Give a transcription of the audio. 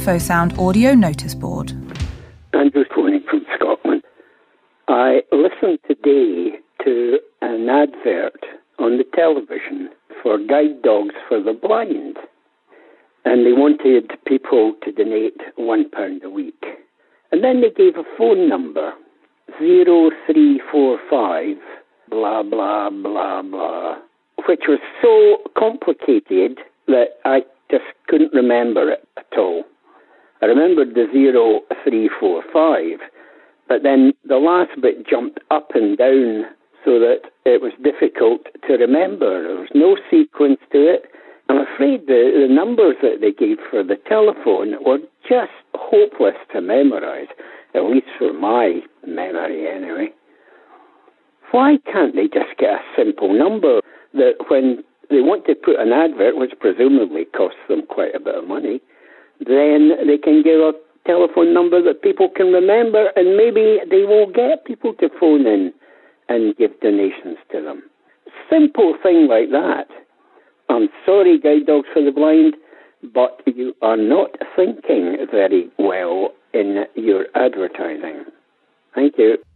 InfoSound audio notice board. Andrew phoning from Scotland. I listened today to an advert on the television for guide dogs for the blind, and they wanted people to donate £1 a week. And then they gave a phone number, 0345 blah, blah, blah, blah, which was so complicated that I just couldn't remember it at all. I remembered the 0345, but then the last bit jumped up and down so that it was difficult to remember. There was no sequence to it. I'm afraid the numbers that they gave for the telephone were just hopeless to memorize, at least for my memory anyway. Why can't they just get a simple number that when they want to put an advert, which presumably costs them quite a bit of money, then they can give a telephone number that people can remember, and maybe they will get people to phone in and give donations to them. Simple thing like that. I'm sorry, Guide Dogs for the Blind, but you are not thinking very well in your advertising. Thank you.